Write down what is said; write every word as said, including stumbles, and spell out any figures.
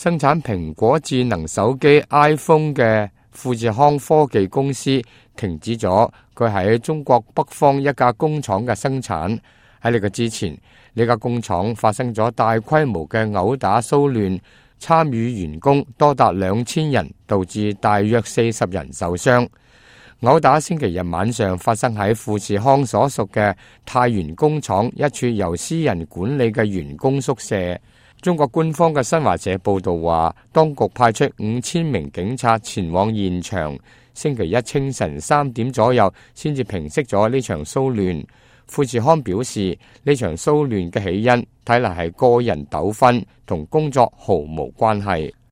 生產蘋果智能手機 iPhone 嘅富士康科技公司停止咗佢喺中國北方一家工廠嘅生產。喺呢個之前，呢家工廠發生咗大規模嘅毆打騷亂，參與員工多達兩千人，導致大約四十人受傷。毆打星期日晚上發生喺富士康所屬嘅太原工廠一處由私人管理嘅員工宿舍。中國官方嘅新華社報道話，當局派出五千名警察前往現場，星期一清晨三點左右先至平息咗呢場騷亂。富士康表示，呢場騷亂嘅起因睇嚟係個人糾紛，同工作毫無關係。